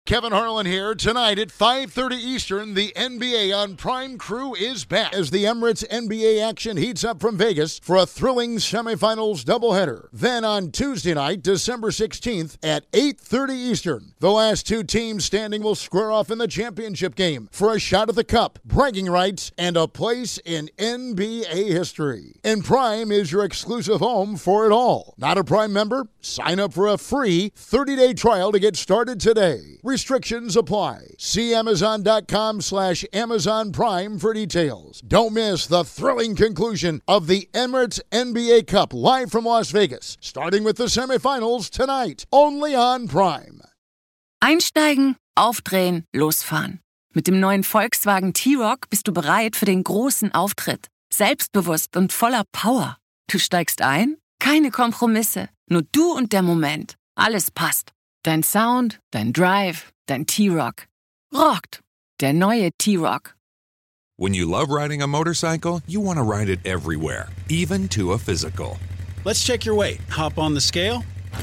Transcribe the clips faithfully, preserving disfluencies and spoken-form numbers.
Kevin Harlan here. Tonight at five thirty Eastern, the N B A on Prime Crew is back as the Emirates N B A action heats up from Vegas for a thrilling semifinals doubleheader. Then on Tuesday night, December sixteenth at eight thirty Eastern, the last two teams standing will square off in the championship game for a shot at the cup, bragging rights, and a place in N B A history. And Prime is your exclusive home for it all. Not a Prime member? Sign up for a free thirty-day trial to get started today. Restrictions apply. See Amazon.com slash Amazon Prime for details. Don't miss the thrilling conclusion of the Emirates N B A Cup live from Las Vegas, starting with the semifinals tonight, only on Prime. Einsteigen, aufdrehen, losfahren. Mit dem neuen Volkswagen T-Roc bist du bereit für den großen Auftritt. Selbstbewusst und voller Power. Du steigst ein? Keine Kompromisse. Nur du und der Moment. Alles passt. Dein Sound, dein Drive, dein T-Roc. Rockt. Der neue T-Roc. When you love riding a motorcycle, you want to ride it everywhere, even to a physical. Let's check your weight. Hop on the scale.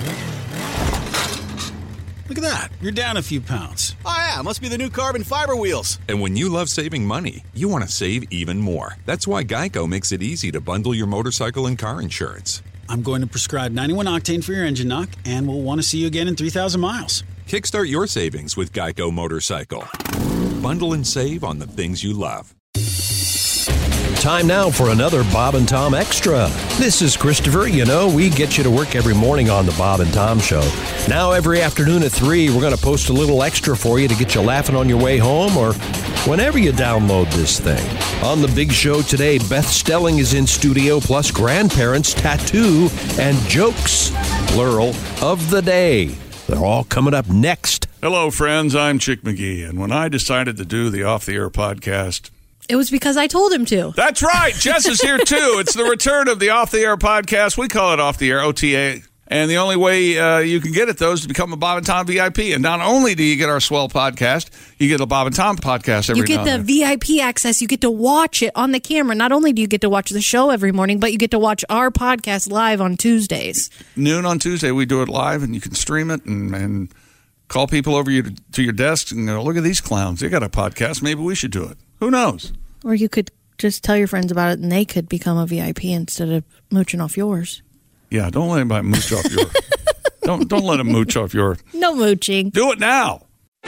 Look at that. You're down a few pounds. Oh, yeah. Must be the new carbon fiber wheels. And when you love saving money, you want to save even more. That's why Geico makes it easy to bundle your motorcycle and car insurance. I'm going to prescribe ninety-one octane for your engine knock, and we'll want to see you again in three thousand miles. Kickstart your savings with Geico Motorcycle. Bundle and save on the things you love. Time now for another Bob and Tom Extra. This is Christopher. You know, we get you to work every morning on the Bob and Tom Show. Now, every afternoon at three, we're going to post a little extra for you to get you laughing on your way home or whenever you download this thing. On the big show today, Beth Stelling is in studio, plus grandparents, tattoo, and jokes, plural, of the day. They're all coming up next. Hello, friends. I'm Chick McGee, and when I decided to do the Off the Air podcast, it was because I told him to. That's right. Jess is here, too. It's the return of the Off the Air podcast. We call it Off the Air, O T A. And the only way uh, you can get it, though, is to become a Bob and Tom V I P. And not only do you get our swell podcast, you get a Bob and Tom podcast every You get the V I P access. You get to watch it on the camera. Not only do you get to watch the show every morning, but you get to watch our podcast live on Tuesdays. Noon on Tuesday, we do it live, and you can stream it and, and call people over you to, to your desk and go, look at these clowns. They got a podcast. Maybe we should do it. Who knows? Or you could just tell your friends about it, and they could become a V I P instead of mooching off yours. Yeah, don't let anybody mooch off your. Don't don't let them mooch off your. No mooching. Do it now.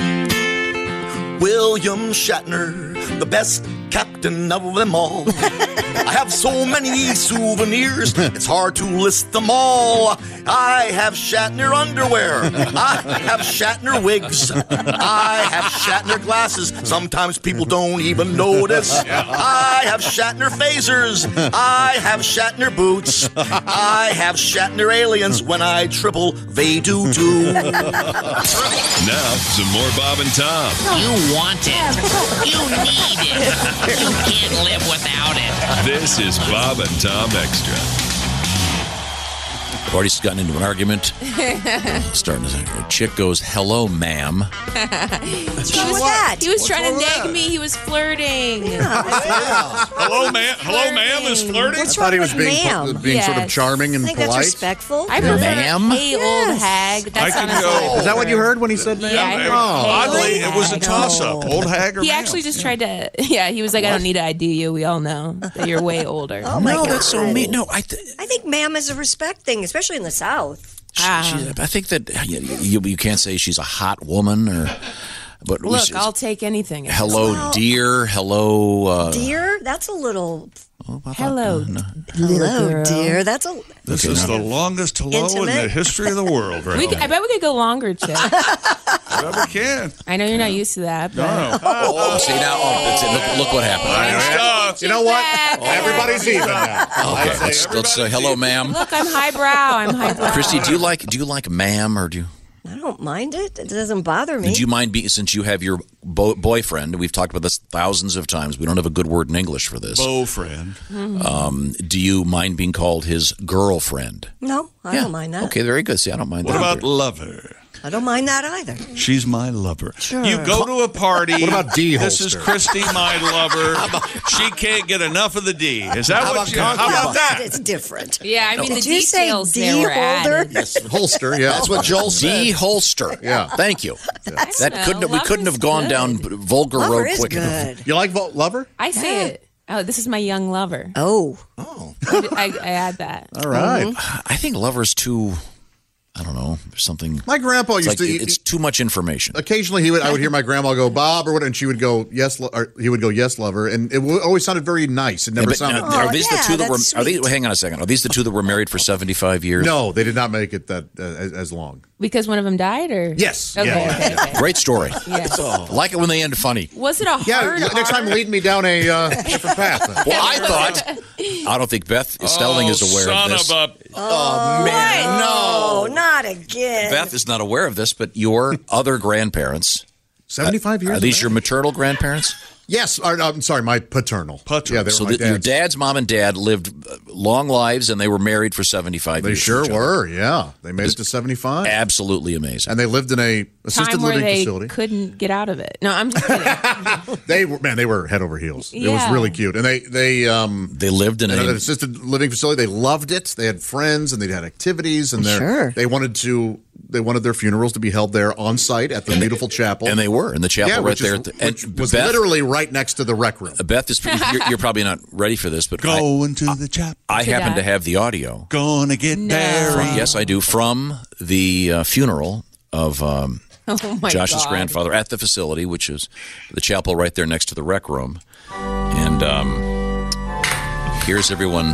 William Shatner, the best captain of them all. I have so many souvenirs, it's hard to list them all. I have Shatner underwear. I have Shatner wigs. I have Shatner glasses. Sometimes people don't even notice. I have Shatner phasers. I have Shatner boots. I have Shatner aliens. When I triple, they do too. Now, some more Bob and Tom. You want it. You need it. You can't live without it. This is Bob and Tom Extra. I've already gotten into an argument. Starting to, a chick goes, hello, ma'am. What's wrong with that? He was What's trying to wrong with nag that? me. He was flirting. Yeah. Hello, ma'am. Hello, ma'am is flirting. What's I thought he was wrong with being, ma'am? being sort of Yes. charming and I think that's polite. respectful. I prefer Ma'am? hey, old Yes. hag. That I can sounds go- like- Is that what you heard when he said ma'am? Yeah, I heard, Oh. hey, Oddly, old it was a hag. toss-up. Old hag or He ma'am? actually just tried to, yeah, he was like, I don't need to I D you. We all know that you're way older. Oh, my no, God. That's so mean. No, I... Th- I think ma'am is a respect thing, especially in the South. She, she, I think that you, you, you can't say she's a hot woman, or but Look, she, I'll take anything. hello, Well, dear. Hello, uh, Dear, that's a little. Hello, Hello, girl. dear. That's a. This Okay, is now- the longest hello in the Intimate. history of the world, right? We could, I bet we could go longer, Chip. Yeah, we can. I know you're not used to that, but No. Oh, see now, oh, that's it. Look, look what happened. Stop. You know what? Back. Everybody's even now. Okay, I'd let's, say let's say hello, ma'am. look, I'm highbrow. I'm highbrow. Christy, do you like do you like ma'am, or do you I don't mind it. It doesn't bother me. do you mind being, since you have your bo- boyfriend? We've talked about this thousands of times. We don't have a good word in English for this. Boyfriend. Um, do you mind being called his girlfriend? No, I Yeah. don't mind that. Okay, very good. See, I don't mind What that. about either. lover? I don't mind that either. She's my lover. Sure. You go to a party. What about D This is holster? Christy, my lover. She can't get enough of the D. Is that How what about you? How concubine? about that? It's different. Yeah, I mean, Did the you say details D there were holder? added. Yes, holster. Yeah, That's what Joel said. D holster. Yeah. Thank you. That's That no, couldn't have, we couldn't have lover's gone good. down vulgar Lover road is quick enough. good. You like vo- lover? I say it. Oh, this is my young lover. Oh. Oh. I, I add that. All right. Mm-hmm. I think lover's too. I don't know. There's something. My grandpa It's, used like, to. it's too much information. Occasionally, he would. I would hear my grandma go Bob or what, and she would go yes. Lo-, or he would go yes, lover, and it w- always sounded very nice. It never Yeah, but sounded. now, are Oh, these yeah, the two that were? that's Are these? sweet. Hang on a second. Are these the two that were married for seventy-five years? No, they did not make it that uh, as, as long. Because one of them died, or Yes. Okay, Yeah. okay, okay. Great story. Yeah. I like it when they end funny. Was it a Yeah, hard next time R? lead me down a uh, different path. Well, I thought. I don't think Beth Stelling oh, is aware son of this. Of a, oh man, No, not again. Beth is not aware of this, but your other grandparents. Seventy-five years. Are these of your marriage? maternal grandparents? Yes. Or, uh, I'm sorry, my paternal. Paternal. Yeah, they were So my the, your dad's. dad's mom and dad lived uh, long lives, and they were married for seventy-five They years. sure to each other. were. Yeah, they made it to seventy-five, Absolutely amazing. and they lived in a assisted Time where living they facility. couldn't get out of it. No, I'm just kidding. They were man, they were head over heels. It was Yeah. really cute, and they they um They lived in in an a. assisted living facility. They loved it. They had friends and they had activities, and they Sure. they wanted to they wanted their funerals to be held there on site at the beautiful chapel, And they were in the chapel yeah, right which there. is- At the, and which was Beth, literally right next to the rec room. Beth is. You're, you're probably not ready for this, but I, go into the chapel. I To happen that. to have the audio. Gonna get No. married. Yes, I do. From the uh, funeral of um, Oh my Josh's God. grandfather at the facility, which is the chapel right there next to the rec room. And um, here's everyone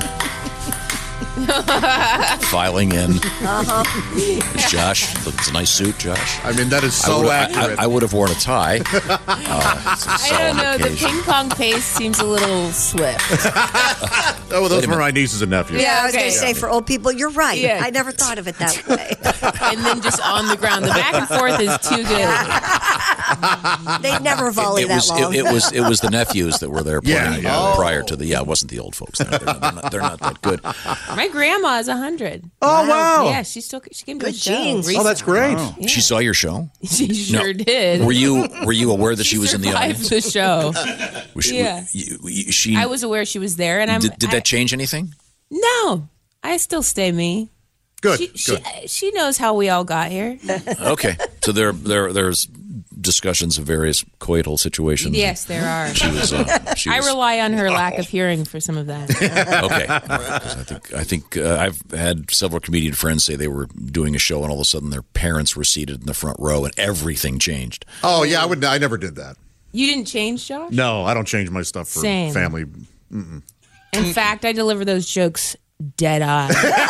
filing in. Uh-huh. It's Josh. Look, it's a nice suit, Josh. I mean, that is I so would, accurate. I, I would have worn a tie. Uh, it's a I don't solemn know. The occasion. ping pong pace seems a little swift. oh, well, those Wait a were minute. my nieces and nephews. Yeah, I was okay. going to say for old people, you're right. Yeah. I never thought of it that way. And then just on the ground. The back and forth is too good. They never volley It that was long. it, it was it was the nephews that were there Yeah, playing yeah. uh, prior to the yeah it wasn't the old folks there. They're, they're, not, they're not that good. My grandma is a hundred. Oh wow! Yeah, she still she came to Good a show. genes. recently. Oh, that's great. Yeah. She saw your show. She sure did. Were you were you aware that she, She was in the survived audience? the show. Was she, Yeah. you- you- she I was aware she was there, and I'm. did, did I- that change anything? No, I still stay me. Good. She, good. she, she knows how we all got here. Okay, so there there there's discussions of various coital situations. Yes, there are. She was. Uh, she I was rely on her lack of hearing for some of that. okay. 'Cause I think I think uh, I've had several comedian friends say they were doing a show and all of a sudden their parents were seated in the front row and everything changed. Oh yeah, I would. I never did that. You didn't change, Josh? No, I don't change my stuff for Same. family. Mm-mm. In fact, I deliver those jokes dead on.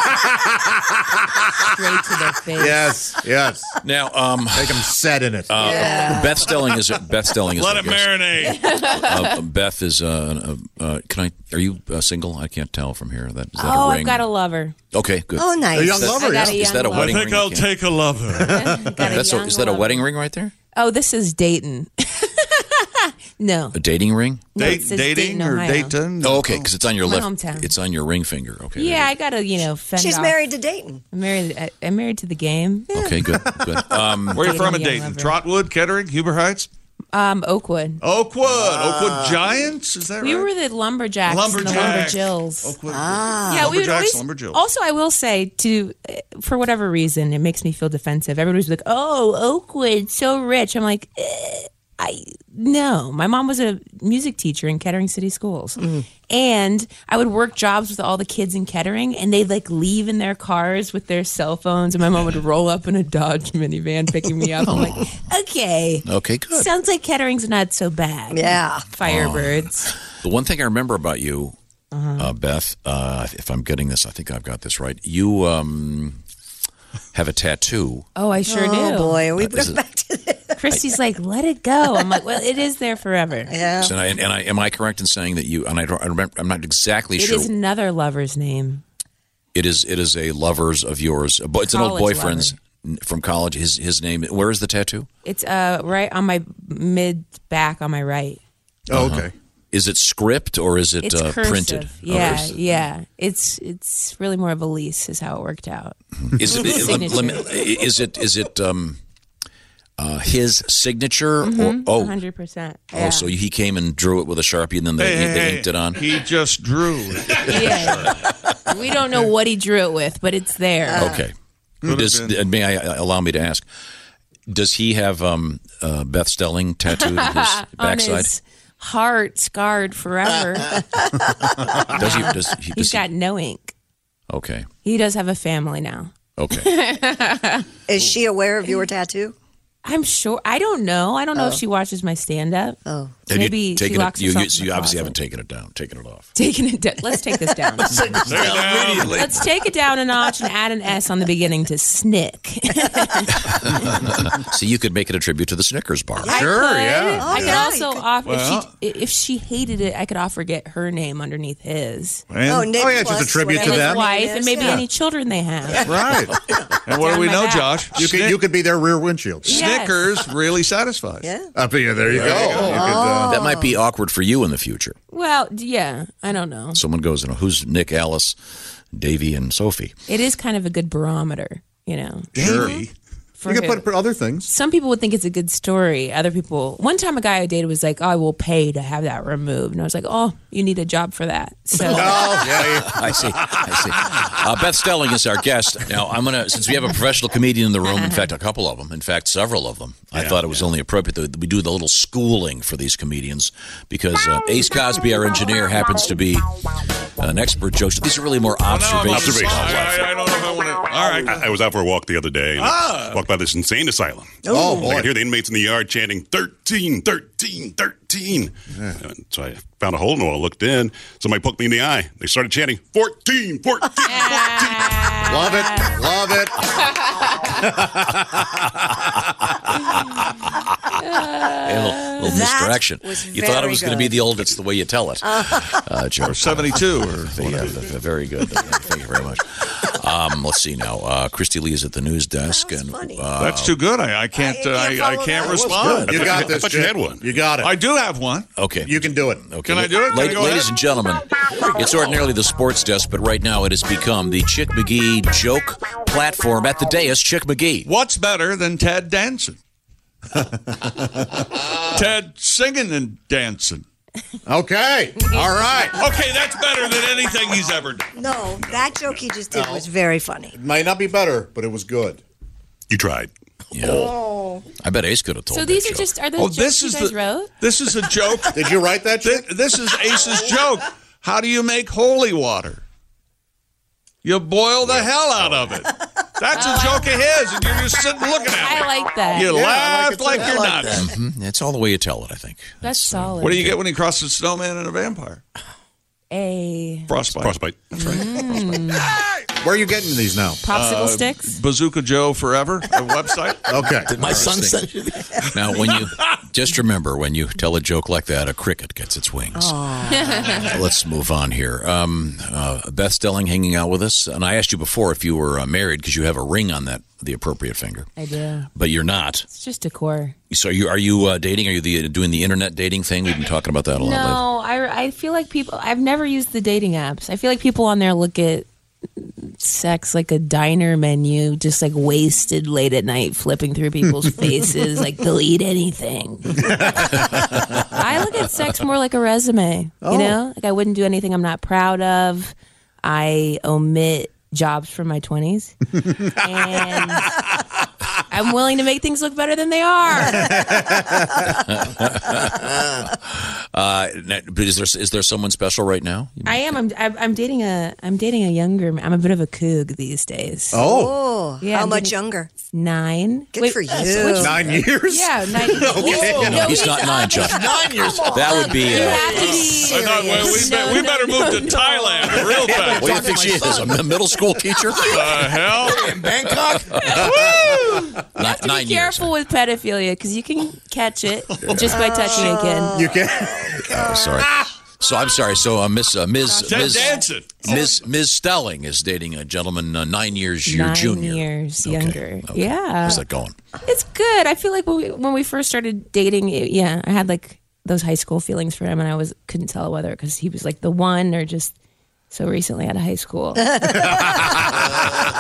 Straight to their face. Yes, yes. Now, um, make them set in it. Uh, Yeah. Beth Stelling is Beth Stelling is. Let our it guest. marinate. Uh, Beth is. Uh, uh, uh, can I? Are you uh, single? I can't tell from here. That is that Oh, a I've ring? got a lover. Okay, good. Oh, nice. A young Is that- lover, I got yeah. a Is young that a lover. wedding I think ring? I'll Yeah. take a lover. Got a That's a, young is that a lover. wedding ring right there? Oh, this is Dayton. No. A dating ring? No, Date, it says dating Dayton, or Ohio. Dayton? Oh, okay, because it's on your My left. hometown. It's on your ring finger. Okay. Yeah, I got to, you know, fend She's off. married to Dayton. I'm married. I- I'm married to the game. Okay, good, good. Um, Where are you from in Dating Dayton? young lover. Trotwood, Kettering, Huber Heights? Um, Oakwood. Oakwood. Oakwood Giants? Is that We right? were the lumberjacks, Lumberjack. and the lumberjills. Oakwood. Ah. Yeah, we would Lumberjacks, always. Lumberjills. Also, I will say, to uh, for whatever reason, it makes me feel defensive. Everybody's like, "Oh, Oakwood, so rich." I'm like, eh, I no. My mom was a music teacher in Kettering City Schools, and I would work jobs with all the kids in Kettering, and they'd like leave in their cars with their cell phones, and my mom would roll up in a Dodge minivan picking me up. I'm like, okay, okay, good. sounds like Kettering's not so bad. Yeah. Firebirds. The one thing I remember about you, Uh-huh. uh, Beth, uh, if I'm getting this, I think I've got this right. You um, have a tattoo. Oh, I sure oh, do. boy. Are we Uh, is it- back to this? Christy's like, let it go. I'm like, well, it is there forever. Yeah. And I, and I am I correct in saying that you and I don't I remember I'm not exactly It sure. is another lover's name. It is it is a lover's of yours. a bo- It's an old College boyfriend's n- from college. His his name. Where is the tattoo? It's uh right on my mid back on my right. Oh, Uh-huh. okay. Is it script or is it It's uh, cursive. printed? Yeah, Okay. yeah. It's it's really more of a lease, is how it worked out. Is it, Signature. let- let me- is it is it um Uh, his signature? Mm-hmm. Or, oh, one hundred percent. oh, so he came and drew it with a Sharpie and then they, Hey, they hey, inked it on? He just drew. Yeah. We don't know what he drew it with, but it's there. Okay. Could Does, have been. may I allow me to ask, does he have um, uh, Beth Stelling tattooed on his On backside? his heart scarred forever. Does he? Does he? Does He's he got no ink. okay. He does have a family now. Okay. Is she aware of your tattoo? I'm sure. I don't know. I don't know Oh. if she watches my stand-up. Oh. Have Maybe you she taken locks it? You, herself you, so in you the obviously closet. haven't taken it down. Taken it off. Taking it down. Let's take this down. Immediately. Let's take it down a notch and add an S on the beginning to Snick. So you could make it a tribute to the Snickers bar. I could. I Oh, could yeah, also you could- offer Well. if she if she hated it, I could offer get her name underneath his And, Oh, Nick Oh, yeah, it's just a plus tribute and to his them. wife, and maybe Yeah. any children they have. Right. and what do Down we my know, back. Josh? You could, Snick- you could be their rear windshield. Yes. Snickers really satisfies. Yeah. Up here, there you go. You could, uh, That might be awkward for you in the future. Well, yeah, I don't know. Someone goes, you know, who's Nick, Alice, Davy, and Sophie? It is kind of a good barometer, you know. Davey. For you could who? put, put other things. Some people would think it's a good story. Other people, one time a guy I dated was like, "Oh, I will pay to have that removed," and I was like, "Oh, you need a job for that." So Oh, yeah. I see. I see. Uh, Beth Stelling is our guest. Now, I'm going to, since we have a professional comedian in the room, in fact, a couple of them, in fact, several of them, I thought it was only appropriate that we do the little schooling for these comedians because uh, Ace Cosby, our engineer, happens to be an expert jokester. These are really more observations. Observations. of life. I, I don't know if I want to. All right. I, I was out for a walk the other day and Ah. walked by this insane asylum. Oh, I boy. could hear the inmates in the yard chanting thirteen, thirteen, thirteen. And so I found a hole in the wall, looked in. Somebody poked me in the eye. They started chanting fourteen, fourteen, fourteen. Love it. Love it. Hey, a little, little That misdirection. was You thought it very was going to good. be the old "It's the way you tell it" uh, joke. Or seventy-two. Or Yeah, very good. Thank you very much. Um, let's see now. Uh, Christy Lee is at the news desk, That was and funny. uh, That's too good. I, I can't. Uh, I I, can't I follow can't that. respond. You got I this. thought you Jim. had one. You got it. I do have one. okay. You can do it. Okay. Can I do it? Can I La- go ladies ahead? and gentlemen, it's ordinarily the sports desk, but right now it has become the Chick McGee joke platform at the dais. Chick McGee. What's better than Ted dancing? Ted singing and dancing. Okay. All right. Okay, that's better than anything he's ever done. No, that joke he just did was very funny. It might not be better, but it was good. You tried. Yeah. Oh. I bet Ace could have told So that these are joke. just are those Oh, jokes this you is guys the wrote? this is a joke. Did you write that Thi- joke? This is Ace's joke. How do you make holy water? You boil the hell out of it. That's a joke of his, and you're just sitting looking at I it. like that. You Yeah, I laugh like it like, too. I you're like nuts. that. Mhm. It's all the way you tell it, I think. That's solid. What do you get when he crosses a snowman and a vampire? A Frostbite. Frostbite. That's right. Where are you getting these now? popsicle Uh, sticks? Bazooka Joe Forever, a website. Okay. Did my son send you? Now, when you just remember, when you tell a joke like that, a cricket gets its wings. Let's move on here. Um, uh, Beth Stelling hanging out with us, and I asked you before if you were uh, married because you have a ring on that the appropriate finger, I do. but you're not. It's just decor. So, are you are you uh, dating? Are you the, doing the internet dating thing? We've been talking about that a lot lately. No, I, I feel like people. I've never used the dating apps. I feel like people on there look at sex like a diner menu, just like wasted late at night, flipping through people's faces, like they'll eat anything. I look at sex more like a resume. Oh. You know, like I wouldn't do anything I'm not proud of. I omit jobs from my twenties, and I'm willing to make things look better than they are. Uh, but is there is there someone special right now? I am. I'm. I'm I'm dating a. I'm dating a younger. I'm a bit of a coog these days. Oh, Yeah, how I'm much getting- younger? Nine. Good Wait, for you. which- Nine years? Yeah, nine. No, no, he's not nine, Chuck. Nine years. That would be. You Uh, have to be. I thought, well, we, No, be- we no, better no, move to no. Thailand real fast. what do you think she is? A mi- middle school teacher? The hell? In Bangkok? Ni- To nine be years. careful with pedophilia because you can catch it just by touching a kid. You can. Oh, sorry. So I'm sorry. So uh, Miss uh, Miz Ted Miz dancing. Miz Miz Stelling is dating a gentleman uh, nine years your Nine junior. years Okay, younger. okay. Yeah. How's that going? It's good. I feel like when we when we first started dating, it, yeah, I had like those high school feelings for him, and I was couldn't tell whether because he was like the one or just so recently out of high school.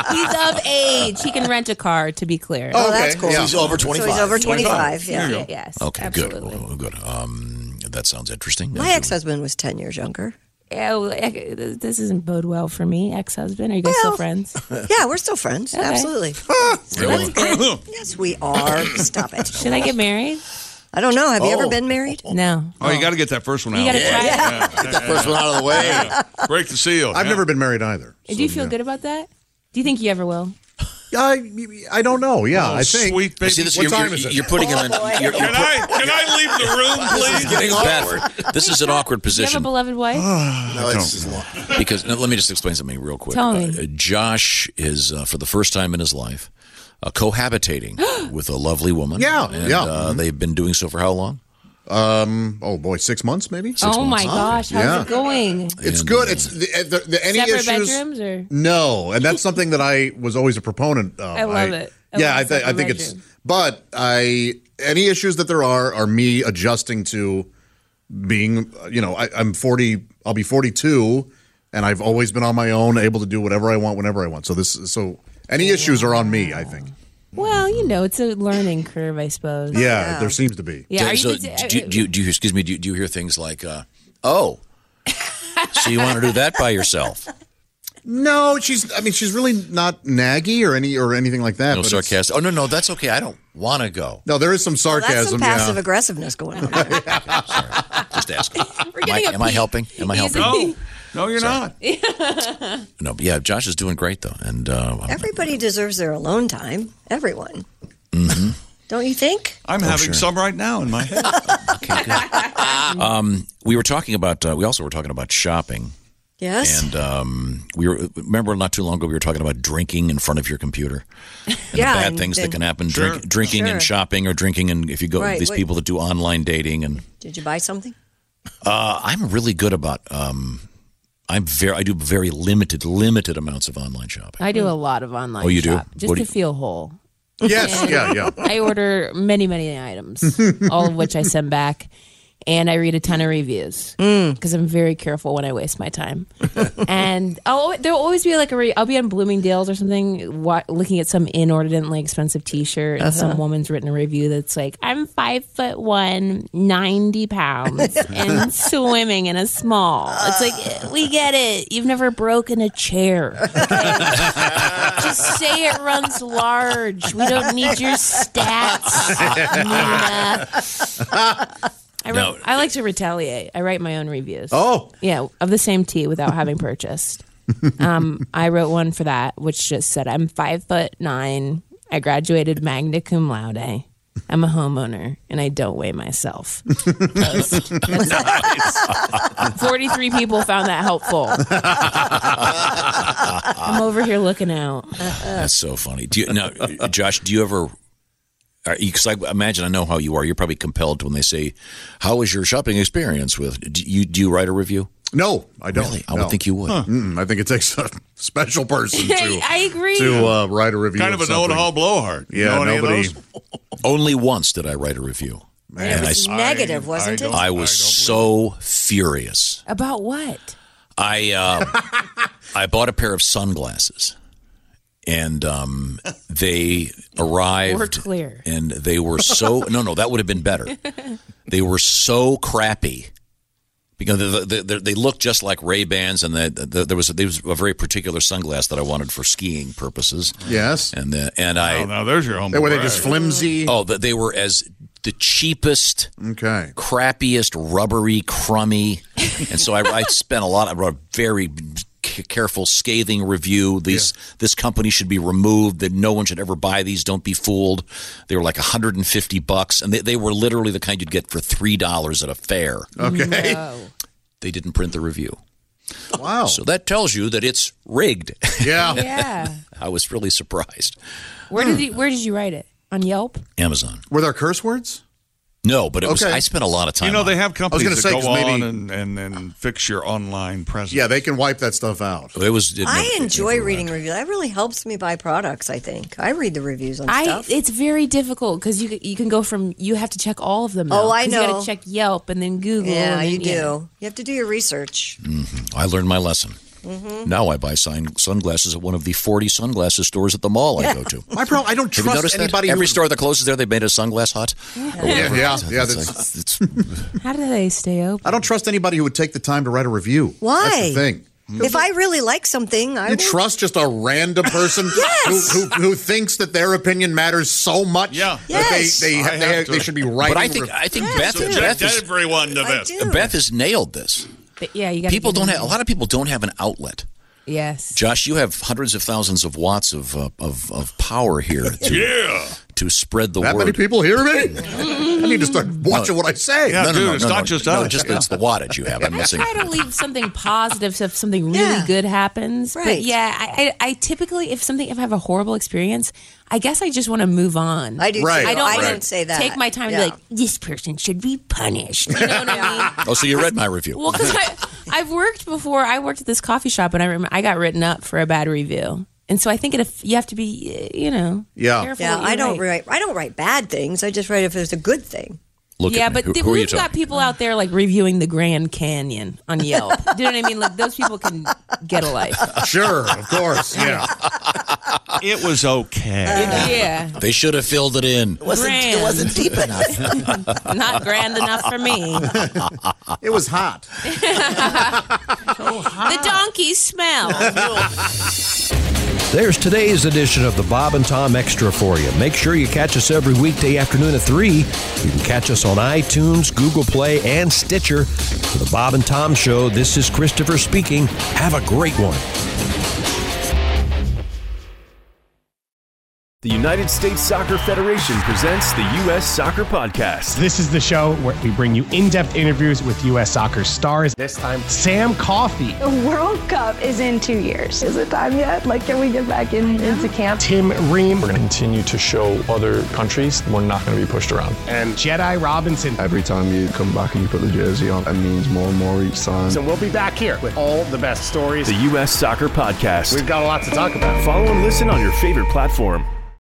He's of age. He can rent a car, to be clear. Oh, that's cool. So he's over twenty-five. So he's over twenty-five, yeah. Yeah, yes. Okay, absolutely. good. Well, good. Um, that sounds interesting. My ex-husband was ten years younger. Yeah, well, eh, this doesn't bode well for me, ex-husband. Are you guys Well, still friends? Yeah, we're still friends. Okay. Absolutely. Really? Yes, we are. Stop it. Should I get married? I don't know. Have you Oh. ever been married? No. Oh, you got to get that first one out. You got to try it. Yeah. Get that first one out of the way. Yeah. Break the seal. I've Yeah. never been married either. Do you feel good about that? Do you think you ever will? I, I don't know. Yeah, Oh, I think. sweet baby. See, this, What you're, time you're, is it? you're putting him in. You're, you're Can I, can I leave the room, please? Getting awkward. Beth, this is an awkward Do you have a position beloved wife? No, it's just long. because no, let me just explain something real quick. Tell me. Uh, Josh is, uh, for the first time in his life, uh, cohabitating with a lovely woman. Yeah, and, yeah. Uh, they've been doing so for how long? Um. Oh boy, six months maybe. Six oh months. my gosh, how's Yeah. it going? It's And, good. uh, It's the, the, the any Separate issues. bedrooms or? No, and that's something that I was always a proponent of. I love it. I yeah, love I, th- I separate think it's. bedroom. But I any issues that there are are me adjusting to being. You know, I, I'm forty. I'll be forty-two, and I've always been on my own, able to do whatever I want whenever I want. So this. So any issues are on me. I think. Well, you know, it's a learning curve, I suppose. Yeah, there seems to be. Yeah. Are so, you, do, you, do, you, do you excuse me? Do you, do you hear things like, uh, "Oh, so you want to do that by yourself?" No, she's. I mean, she's really not naggy or any or anything like that. No but it's- sarcasm. Oh no, no, that's okay. I don't want to go. No, there is some Well, that's sarcasm. some passive yeah. aggressiveness going on. Just asking. We're Am I, getting a am I peek. helping? Am I He's helping? a- No, no, you're not. No, but yeah, Josh is doing great though, and uh, I'm- Everybody deserves their alone time. Everyone. Mhm. Don't you think? I'm Oh, having sure. some right now in my head. Okay, good. um, we were talking about. Uh, we also were talking about shopping. Yes. And um, we were remember not too long ago we were talking about drinking in front of your computer and Yeah, the bad and things that then- can happen Sure. drink, drinking Sure. and shopping or drinking and if you go Right, these wait. people that do online dating and Did you buy something? uh, I'm really good about um, I'm very I do very limited limited amounts of online shopping. I do a lot of online Oh, you do? shop just What do to you- feel whole. Yes, And yeah, yeah. I order many, many items, all of which I send back. And I read a ton of reviews because I'm very careful when I waste my time. And I'll, there'll always be like a re- I'll be on Bloomingdale's or something, wa- looking at some inordinately expensive T-shirt, and some woman's written a review that's like, "I'm five foot one, ninety pounds, and swimming in a small." It's like, we get it. You've never broken a chair. Okay? Just say it runs large. We don't need your stats, Nina. I, No. write, I like to retaliate. I write my own reviews. Oh. Yeah, of the same tea without having purchased. Um, I wrote one for that, which just said, I'm five foot nine. I graduated magna cum laude. I'm a homeowner, and I don't weigh myself. Post. That's- forty-three people found that helpful. I'm over here looking out. That's so funny. Do you now, Josh? Do you ever? Because I imagine I know how you are. You're probably compelled to when they say, "How was your shopping experience with?" Do you do you write a review? No, I don't. Really? I No. would think you would. Mm-mm, I think it takes a special person to I agree. to uh, write a review. Kind of an something. old hall blowhard. You Yeah, know any of nobody. those? Only once did I write a review, It was I, negative, wasn't I it? don't- I was so furious. About what? I uh, I bought a pair of sunglasses, and um, they arrived. We're clear. And they were so no, no, that would have been better. They were so crappy because they, they, they, they looked just like Ray-Bans, and the, the, there was there was a very particular sunglass that I wanted for skiing purposes. Yes. And the, and I Oh, now there's your home. Were they just flimsy? oh the, they were as the cheapest. Okay. crappiest, rubbery, crummy. And so I, I spent a lot. I wrote a very c- careful, scathing review. These this company should be removed. That no one should ever buy these. Don't be fooled. They were like one hundred fifty bucks, and they, they were literally the kind you'd get for three dollars at a fair. Okay. No. They didn't print the review, Wow. so that tells you that it's rigged. Yeah. Yeah. I was really surprised. Where did you Where did you write it? On Yelp? Amazon. Were there curse words? No, but it was. Okay. I spent a lot of time. You know, on they it. have companies gonna that say, go 'cause maybe- on and, and, and fix your online presence. Yeah, they can wipe that stuff out. It was. It I never- it enjoy never reading arrived. reviews. That really helps me buy products, I think. I read the reviews on I. stuff. It's very difficult because you you can go from you have to check all of them. Now, Oh, I 'cause You know. got to check Yelp and then Google. yeah, and then, you do. You have to do your research. I learned my lesson. Mm-hmm. Now I buy sun- sunglasses at one of the forty sunglasses stores at the mall I go to. My problem, I don't Have you trust noticed that? anybody. Every who, store that closes there, they've made a sunglass hut. Yeah, yeah, yeah. It's that's- like- it's- How do they stay open? I don't trust anybody who would take the time to write a review. Why? That's the thing. If I really like something, I You will. trust just a random person Yes. who, who who thinks that their opinion matters so much Yeah. that Yes. they they, I they, have to. they should be writing. but I think re- I think Yeah, Beth, I do. Beth, is, everyone to I Beth. do. Beth has nailed this. But yeah, you got People don't have a lot of people don't have an outlet. Yes. Josh, you have hundreds of thousands of watts of uh, of, of power here to Yeah. to spread the that word. many people hear me. I need to start watching what I say. Yeah, no, no, dude, no, it's no, not no, just no, us. just Yeah. it's the wattage you have. I'm I missing. try to leave something positive so if something really Yeah. good happens. Right. But yeah, I, I, I typically, if something, if I have a horrible experience, I guess I just want to move on. I do. Right. Too. I don't, I wanna don't say that. Take my time Yeah. to be like, this person should be punished. You know what I mean? Oh, so you read my review? Well, because I've worked before. I worked at this coffee shop, and I remember I got written up for a bad review. And so I think it, you have to be, you know, Yeah. careful Yeah, what you I don't write. write. I don't write bad things. I just write if there's a good thing. Look yeah, at me. but Who, th- who are you we've got talking? people out there like reviewing the Grand Canyon on Yelp. Do you know what I mean? Like those people can get a life. Sure, of course. Yeah. It was okay. Yeah, They should have filled it in. grand. It wasn't deep enough. Not grand enough for me. It was hot. The donkey smell. There's today's edition of the Bob and Tom Extra for you. Make sure you catch us every weekday afternoon at three. You can catch us on iTunes, Google Play, and Stitcher. For the Bob and Tom Show, this is Christopher speaking. Have a great one. The United States Soccer Federation presents the U S Soccer Podcast. This is the show where we bring you in-depth interviews with U S soccer stars. This time, Sam Coffey. The World Cup is in two years. Is it time yet? Like, can we get back in, into camp? Tim Ream. We're going to continue to show other countries we're not going to be pushed around. And Jedi Robinson. Every time you come back and you put the jersey on, it means more and more each time. So we'll be back here with all the best stories. The U S Soccer Podcast. We've got a lot to talk about. Follow and listen on your favorite platform.